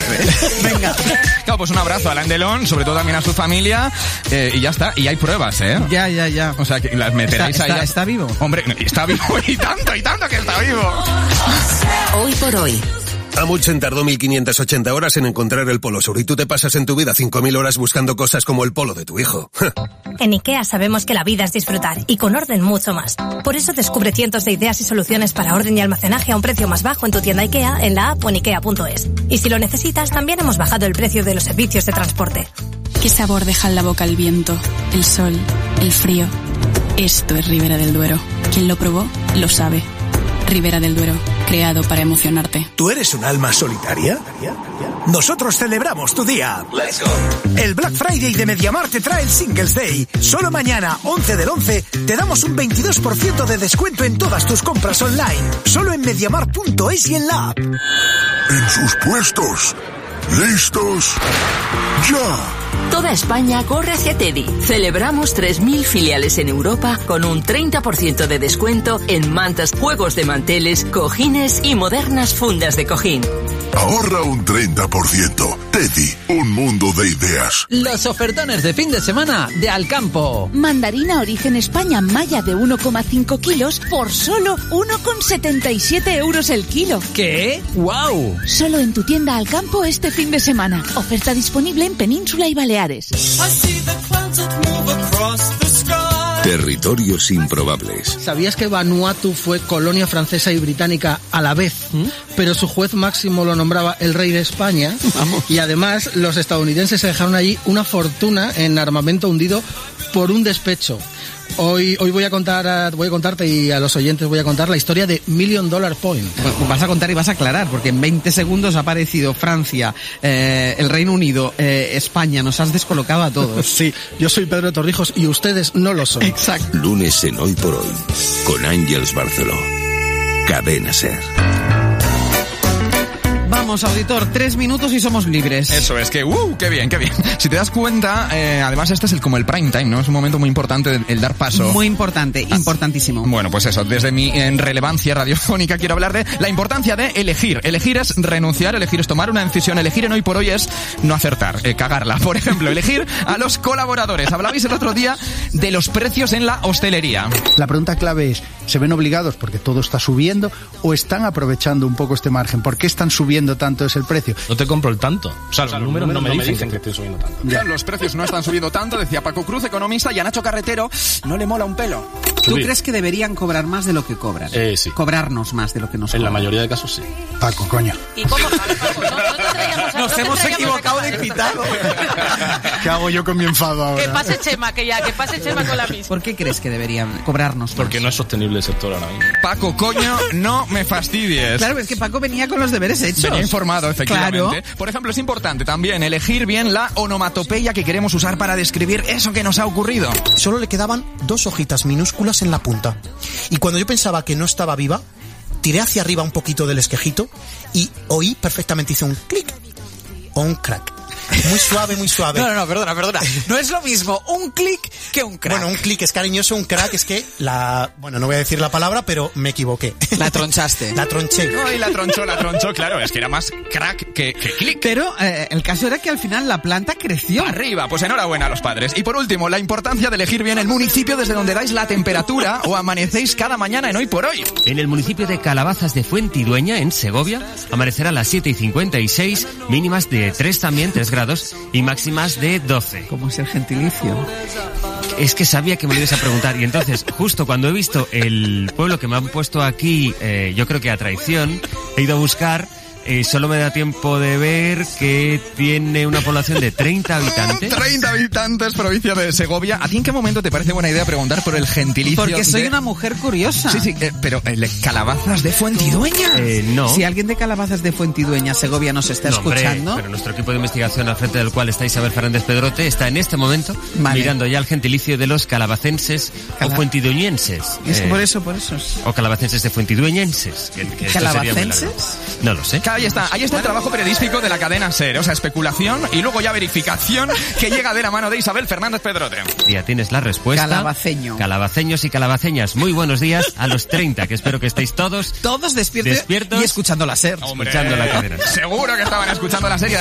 Venga. Claro, pues un abrazo a Alain Delon, sobre todo también a su familia, y ya está. Y hay pruebas, ¿eh? Ya. O sea, que las meteréis ahí. ¿Está vivo? Hombre, está vivo y tanto que está vivo. Hoy por hoy. Amundsen tardó 1580 horas en encontrar el Polo Sur y tú te pasas en tu vida 5000 horas buscando cosas como el polo de tu hijo. En IKEA sabemos que la vida es disfrutar y con orden mucho más. Por eso descubre cientos de ideas y soluciones para orden y almacenaje a un precio más bajo en tu tienda IKEA, en la app o en ikea.es. Y si lo necesitas, también hemos bajado el precio de los servicios de transporte. ¿Qué sabor deja en la boca el viento, el sol, el frío? Esto es Ribera del Duero. Quien lo probó, lo sabe. Ribera del Duero, creado para emocionarte. ¿Tú eres un alma solitaria? Nosotros celebramos tu día. Let's go. El Black Friday de MediaMarkt te trae el Singles Day. Solo mañana, 11 del 11, te damos un 22% de descuento en todas tus compras online. Solo en MediaMarkt.es y en la app. En sus puestos. ¿Listos? ¡Ya! Toda España corre hacia Teddy. Celebramos 3.000 filiales en Europa con un 30% de descuento en mantas, juegos de manteles, cojines y modernas fundas de cojín. Ahorra un 30%. Teddy, un mundo de ideas. Los ofertones de fin de semana de Alcampo. Mandarina Origen España Maya de 1,5 kilos por solo 1,77 euros el kilo. ¿Qué? ¡Wow! Solo en tu tienda Alcampo este fin de semana. Oferta disponible en Península y Baleares. Territorios improbables. ¿Sabías que Vanuatu fue colonia francesa y británica a la vez? Pero su juez máximo lo nombraba el rey de España. Vamos. Y además los estadounidenses se dejaron allí una fortuna en armamento hundido por un despecho. Hoy voy a contarte y a los oyentes voy a contar la historia de $1 Million Point. Vas a contar y vas a aclarar, porque en 20 segundos ha aparecido Francia, el Reino Unido, España. Nos has descolocado a todos. Sí, yo soy Pedro Torrijos y ustedes no lo son. Exacto. Lunes en Hoy por Hoy, con Ángeles Barceló. Cadena SER. Vamos, auditor, 3 minutos y somos libres. Eso es, que qué bien. Si te das cuenta, además este es como el prime time, ¿no? Es un momento muy importante el dar paso. Muy importante, importantísimo. Bueno, pues eso, desde mi relevancia radiofónica quiero hablar de la importancia de elegir. Elegir es renunciar, elegir es tomar una decisión, elegir en Hoy por Hoy es no acertar, cagarla. Por ejemplo, elegir a los colaboradores. Hablabais el otro día de los precios en la hostelería. La pregunta clave es, ¿se ven obligados porque todo está subiendo o están aprovechando un poco este margen? ¿Por qué están subiendo tanto es el precio? No te compro el tanto. O sea, los números no me dicen que estoy subiendo tanto. Ya. Los precios no están subiendo tanto, decía Paco Cruz, economista, y a Nacho Carretero no le mola un pelo. ¿Tú crees que deberían cobrar más de lo que cobran? Sí. Cobrarnos más de lo que nos cobran. En la mayoría de casos sí. Paco, coño. ¿Y cómo sabes, Paco? Nos hemos equivocado de invitado. ¿Qué hago yo con mi enfado ahora? Que pase Chema con la misma. ¿Por qué crees que deberían cobrarnos más? Porque no es sostenible el sector ahora mismo. Paco, coño, no me fastidies. Claro, es que Paco venía con los deberes hechos. Venía informado, efectivamente. Claro. Por ejemplo, es importante también elegir bien la onomatopeya que queremos usar para describir eso que nos ha ocurrido. Solo le quedaban 2 hojitas minúsculas en la punta. Y cuando yo pensaba que no estaba viva, tiré hacia arriba un poquito del esquejito y oí perfectamente, hizo un clic o un crack. Muy suave, muy suave. No, perdona. No es lo mismo un clic que un crack. Bueno, un clic es cariñoso, un crack es que no voy a decir la palabra, pero me equivoqué. La tronchaste. La tronché. Ay, la tronchó, claro, es que era más crack que clic. Pero el caso era que al final la planta creció. Arriba, pues enhorabuena a los padres. Y por último, la importancia de elegir bien el municipio desde donde dais la temperatura o amanecéis cada mañana en Hoy por Hoy. En el municipio de Calabazas de Fuentidueña, en Segovia, amanecerá a las 7:56, mínimas de 3 grados y máximas de 12. ¿Cómo es el gentilicio? Es que sabía que me lo ibas a preguntar y entonces, justo cuando he visto el pueblo que me han puesto aquí, yo creo que a traición, he ido a buscar. Solo me da tiempo de ver que tiene una población de 30 habitantes. 30 habitantes, provincia de Segovia. ¿A ti en qué momento te parece buena idea preguntar por el gentilicio? Porque soy una mujer curiosa. Sí, pero Calabazas de Fuentidueña. No. Si alguien de Calabazas de Fuentidueña, Segovia, nos está escuchando... Pero nuestro equipo de investigación al frente del cual está Isabel Fernández Pedrote está en este momento mirando ya el gentilicio de los calabacenses o fuentidueñenses. Es por eso. O calabacenses de fuentidueñenses. ¿Calabacenses? No lo sé. Ahí está el trabajo periodístico de la cadena SER, o sea, especulación y luego ya verificación que llega de la mano de Isabel Fernández Pedrote. Ya tienes la respuesta. Calabaceños y calabaceñas, muy buenos días a los 30, que espero que estéis todos despiertos y escuchando la SER. Hombre, escuchando la cadena. Seguro que estaban escuchando la serie.